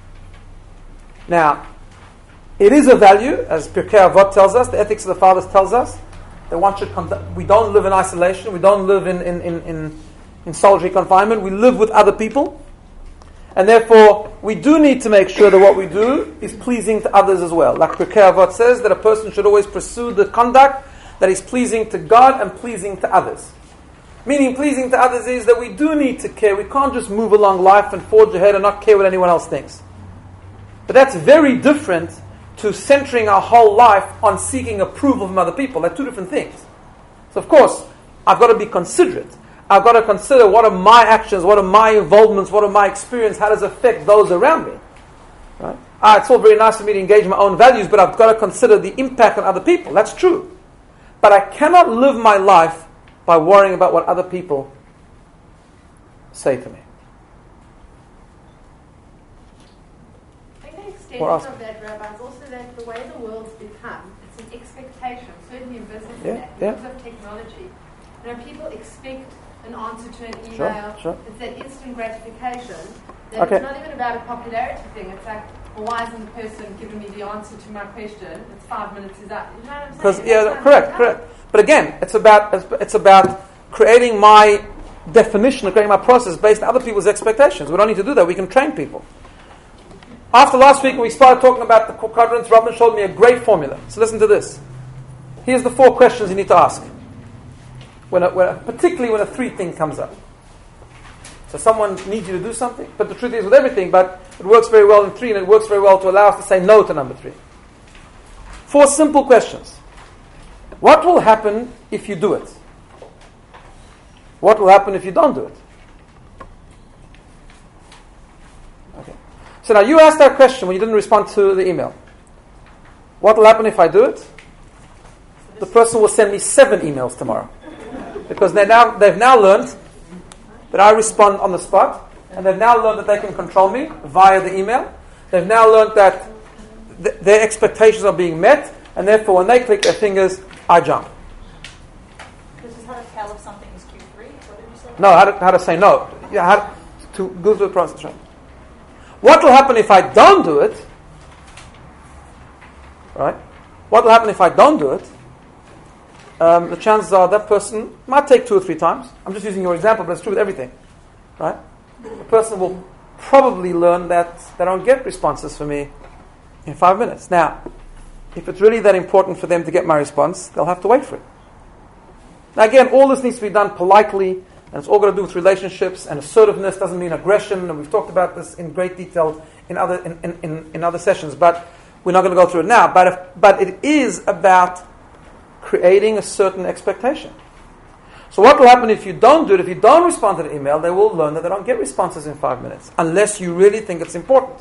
Speaker 1: Now, it is a value, as Pirkei Avot tells us, the Ethics of the Fathers tells us, that one should conduct, we don't live in isolation, we don't live in, in, in, in, in solitary confinement, we live with other people. And therefore, we do need to make sure that what we do is pleasing to others as well. Like Pirkei Avot says, that a person should always pursue the conduct that is pleasing to God and pleasing to others. Meaning pleasing to others is that we do need to care. We can't just move along life and forge ahead and not care what anyone else thinks. But that's very different to centering our whole life on seeking approval from other people. They're two different things. So of course, I've got to be considerate. I've got to consider what are my actions, what are my involvements, what are my experience, how does it affect those around me. Right? Ah, it's all very nice for me to engage in my own values, but I've got to consider the impact on other people. That's true. But I cannot live my life by worrying about what other people say to me.
Speaker 5: I think the extension
Speaker 1: Or ask
Speaker 5: of that, Rabbi, is also that the way the world's become, it's an expectation, certainly in business
Speaker 1: Yeah,
Speaker 5: and that,
Speaker 1: yeah.
Speaker 5: because of technology. You know, people expect an answer to an email.
Speaker 1: Sure, sure.
Speaker 5: It's that instant gratification. That
Speaker 1: Okay.
Speaker 5: It's not even about a popularity thing. It's like, well, why isn't the person giving me the answer to my question? It's five minutes is up. You know what I'm saying?
Speaker 1: Because
Speaker 5: That's
Speaker 1: yeah,
Speaker 5: not
Speaker 1: correct,
Speaker 5: enough.
Speaker 1: correct. But again, it's about it's about creating my definition, creating my process based on other people's expectations. We don't need to do that. We can train people. After last week, when we started talking about the quadrants, Robin showed me a great formula. So listen to this. Here's the four questions you need to ask. When, a, when a, particularly when a three thing comes up. So someone needs you to do something, but the truth is with everything, but it works very well in three, and it works very well to allow us to say no to number three. Four simple questions. What will happen if you do it? What will happen if you don't do it? Okay. So now you asked that question when you didn't respond to the email. What will happen if I do it? The person will send me seven emails tomorrow. Because they now, they've now learned that I respond on the spot, and they've now learned that they can control me via the email. They've now learned that th- their expectations are being met, and therefore when they click their fingers, I jump.
Speaker 4: This is how to tell if something is Q three? What did you say?
Speaker 1: No, how to, how to say no. Yeah, how to, to go through the process. Right? What will happen if I don't do it? Right? What will happen if I don't do it? Um, the chances are that person might take two or three times. I'm just using your example, but it's true with everything. Right? The person will probably learn that they don't get responses from me in five minutes. Now, if it's really that important for them to get my response, they'll have to wait for it. Now again, all this needs to be done politely, and it's all got to do with relationships, and assertiveness doesn't mean aggression, and we've talked about this in great detail in other in, in, in, in other sessions, but we're not going to go through it now. But if, but it is about creating a certain expectation. So what will happen if you don't do it? If you don't respond to the email, they will learn that they don't get responses in five minutes, unless you really think it's important.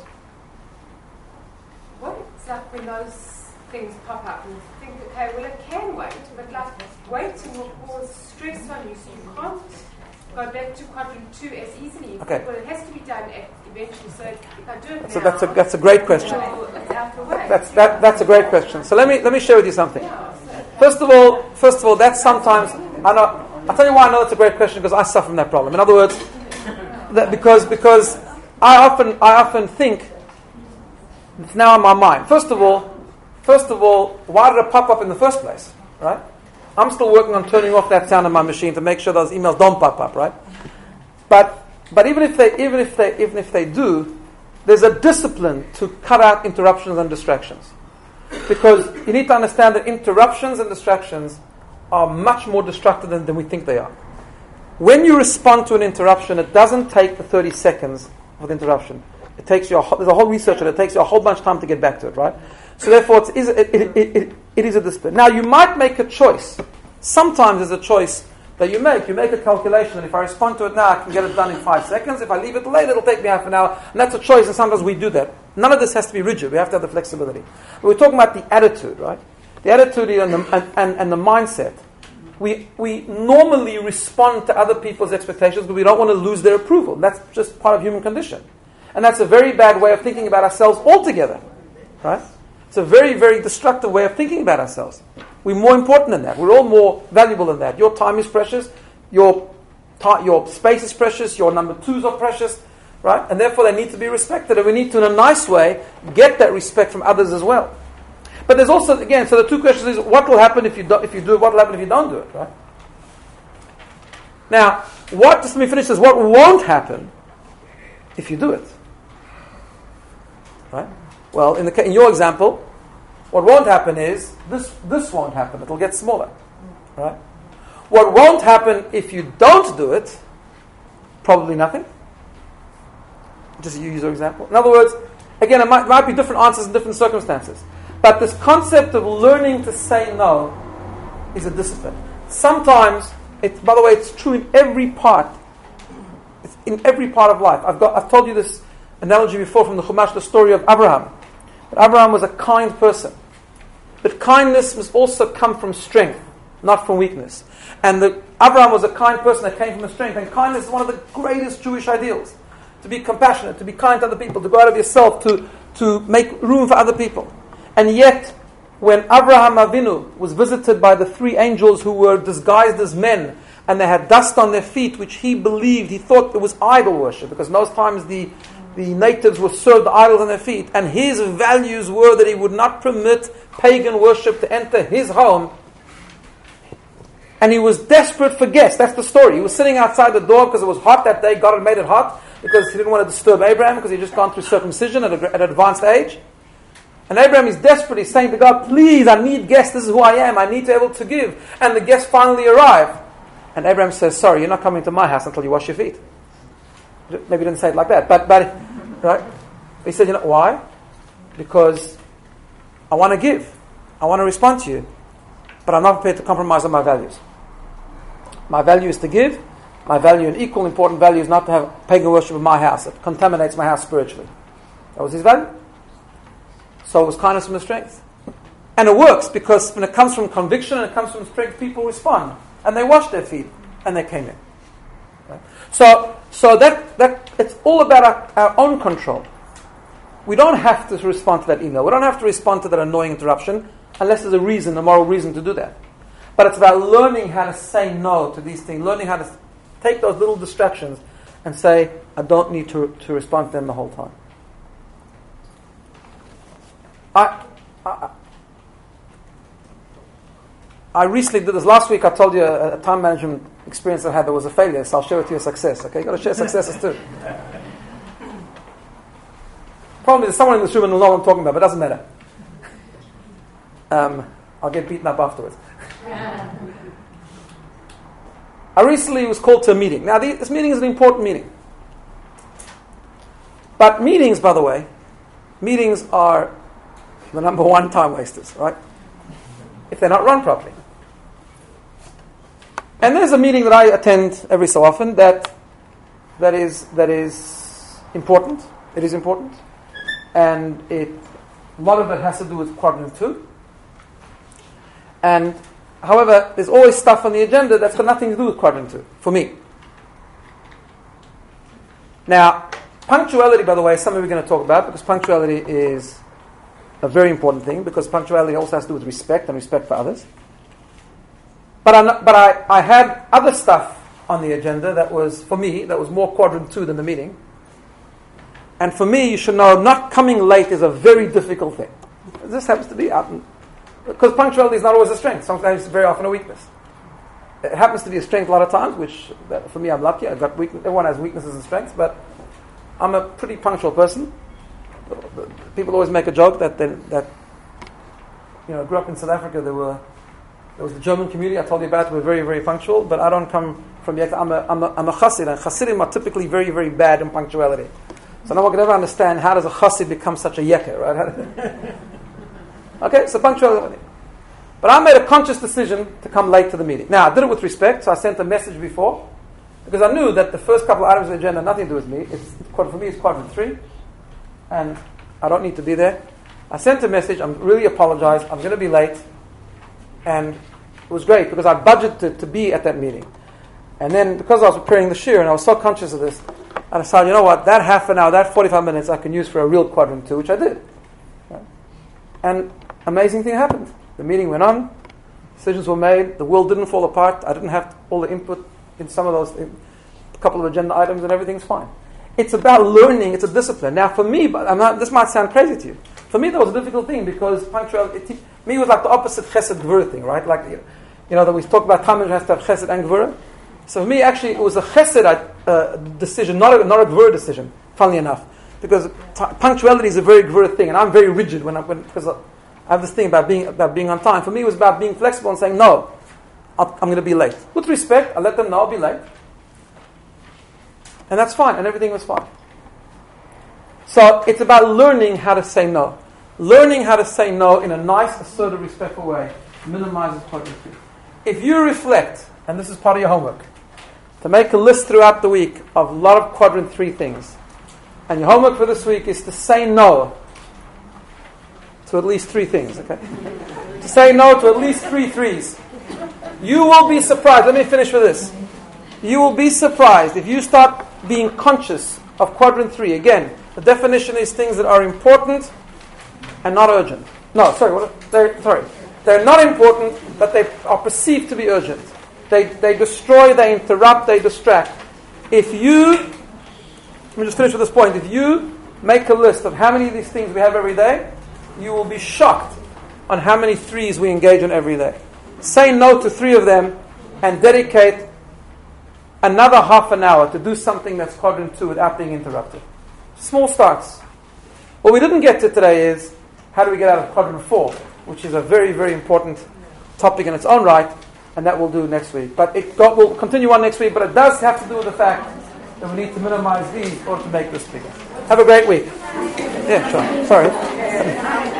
Speaker 2: What it's like when those things pop up and you think, okay, well it can wait, but like waiting will cause stress on you, so you can't go back to quadrant two as easily.
Speaker 1: Okay.
Speaker 2: Well, it has to be done eventually, so if I do it
Speaker 1: So
Speaker 2: now,
Speaker 1: that's a that's a great question.
Speaker 2: well, it's out the way.
Speaker 1: That's that that's a great question. So let me let me share with you something. First of all, first of all, that's sometimes I know I'll tell you why I know that's a great question, because I suffer from that problem. In other words, that because because I often I often think, it's now in my mind. First of all, first of all, why did it pop up in the first place? Right? I'm still working on turning off that sound on my machine to make sure those emails don't pop up, right? But but even if they even if they even if they do, there's a discipline to cut out interruptions and distractions. Because you need to understand that interruptions and distractions are much more destructive than, than we think they are. When you respond to an interruption, it doesn't take the thirty seconds of the interruption. It takes you a whole, there's a whole research that it takes you a whole bunch of time to get back to it, right? So therefore, it is, it, it, it, it, it is a discipline. Now, you might make a choice. Sometimes there's a choice that you make. You make a calculation, and if I respond to it now, I can get it done in five seconds. If I leave it later, it'll take me half an hour. And that's a choice, and sometimes we do that. None of this has to be rigid. We have to have the flexibility. But we're talking about the attitude, right? The attitude and the, and, and, and the mindset. We we normally respond to other people's expectations, but we don't want to lose their approval. That's just part of human condition. And that's a very bad way of thinking about ourselves altogether, right? It's a very, very destructive way of thinking about ourselves. We're more important than that. We're all more valuable than that. Your time is precious. Your ta- your space is precious. Your number twos are precious, right? And therefore they need to be respected. And we need to, in a nice way, get that respect from others as well. But there's also, again, so the two questions is, what will happen if you do, if you do it? What will happen if you don't do it, right? Now, what, just let me finish this, what won't happen if you do it? Right? Well, in, the, in your example, what won't happen is, this, this won't happen. It'll get smaller. Right? What won't happen if you don't do it? Probably nothing. Just use your example. In other words, again, it might, might be different answers in different circumstances. But this concept of learning to say no is a discipline. Sometimes, it, by the way, it's true in every part. It's in every part of life. I've got. I've told you this analogy before from the Chumash, the story of Abraham. That Abraham was a kind person. But kindness must also come from strength, not from weakness. And the, Abraham was a kind person that came from a strength. And kindness is one of the greatest Jewish ideals. To be compassionate, to be kind to other people, to go out of yourself, to, to make room for other people. And yet, when Abraham Avinu was visited by the three angels who were disguised as men, and they had dust on their feet, which he believed, he thought it was idol worship, because most times the, the natives would serve the idols on their feet, and his values were that he would not permit pagan worship to enter his home. And he was desperate for guests. That's the story. He was sitting outside the door because it was hot that day. God had made it hot because he didn't want to disturb Abraham, because he had just gone through circumcision at, a, at an advanced age. And Abraham is desperate. He's saying to God, please, I need guests. This is who I am. I need to be able to give. And the guests finally arrive. And Abraham says, sorry, you're not coming to my house until you wash your feet. Maybe he didn't say it like that. But, but right? He said, you know, why? Because I want to give. I want to respond to you. But I'm not prepared to compromise on my values. My value is to give. My value, an equal important value, is not to have pagan worship in my house. It contaminates my house spiritually. That was his value. So it was kindness from the strength. And it works, because when it comes from conviction and it comes from strength, people respond. And they washed their feet. And they came in. Right? So so that, that it's all about our, our own control. We don't have to respond to that email. We don't have to respond to that annoying interruption unless there's a reason, a moral reason to do that. But it's about learning how to say no to these things. Learning how to take those little distractions and say, I don't need to, to respond to them the whole time. I, I I recently did this. Last week I told you a, a time management experience I had that was a failure, so I'll share with you a success. Okay, you've got to share successes too. Probably there's someone in this room and will know what I'm talking about, but it doesn't matter. Um, I'll get beaten up afterwards. I recently was called to a meeting. Now the, this meeting is an important meeting. But meetings, by the way, meetings are the number one time wasters, right? If they're not run properly. And there's a meeting that I attend every so often that that is that is important. It is important. And it a lot of it has to do with quadrant two. And however, there's always stuff on the agenda that's got nothing to do with quadrant two, for me. Now, punctuality, by the way, is something we're going to talk about, because punctuality is a very important thing, because punctuality also has to do with respect and respect for others. But I, but I, I had other stuff on the agenda that was, for me, that was more quadrant two than the meeting. And for me, you should know, not coming late is a very difficult thing. This happens to be out, because punctuality is not always a strength. Sometimes it's very often a weakness. It happens to be a strength a lot of times, which that, for me, I'm lucky. I've got weakness. Everyone has weaknesses and strengths, but I'm a pretty punctual person. People always make a joke that they, that you know, I grew up in South Africa. There were there was the German community I told you about. We're very very punctual, but I don't come from the. I'm a I'm a, I'm a chassid, and chassidim are typically very very bad in punctuality. So no one can ever understand how does a chassid become such a yeker, right? Okay, so punctuality. But I made a conscious decision to come late to the meeting. Now, I did it with respect, so I sent a message before, because I knew that the first couple of items on the agenda had nothing to do with me. It's, for me, it's quadrant three, and I don't need to be there. I sent a message, I really apologize, I'm going to be late, and it was great, because I budgeted to be at that meeting. And then, because I was preparing the shir, and I was so conscious of this, I decided, you know what, that half an hour, that forty-five minutes, I can use for a real quadrant two, which I did. And amazing thing happened. The meeting went on, decisions were made, the world didn't fall apart, I didn't have all the input in some of those, in a couple of agenda items, and everything's fine. It's about learning, it's a discipline. Now for me, but I'm not, this might sound crazy to you, for me that was a difficult thing, because punctuality, me was like the opposite chesed gvura thing, right? Like, you know, that we talk about Talmud has to have chesed and gvura. So for me, actually, it was a chesed uh, decision, not a, not a gvura decision, funnily enough. Because t- punctuality is a very gvura thing, and I'm very rigid when I, when, because I have this thing about being about being on time. For me, it was about being flexible and saying, no, I'll, I'm going to be late. With respect, I let them know I'll be late. And that's fine, and everything was fine. So it's about learning how to say no. Learning how to say no in a nice, assertive, respectful way minimizes quadrant three. If you reflect, and this is part of your homework, to make a list throughout the week of a lot of quadrant three things, and your homework for this week is to say no to at least three things, okay? To say no to at least three threes. You will be surprised. Let me finish with this. You will be surprised if you start being conscious of quadrant three. Again, the definition is things that are important and not urgent. No, sorry, what, they're, sorry. They're not important, but they are perceived to be urgent. They, they destroy, they interrupt, they distract. If you, let me just finish with this point. If you make a list of how many of these things we have every day, you will be shocked on how many threes we engage in every day. Say no to three of them and dedicate another half an hour to do something that's quadrant two without being interrupted. Small starts. What we didn't get to today is how do we get out of quadrant four, which is a very, very important topic in its own right, and that we'll do next week. But it got, we'll continue on next week, but it does have to do with the fact that we need to minimize these in order to make this bigger. Have a great week. Yeah, sure. Sorry.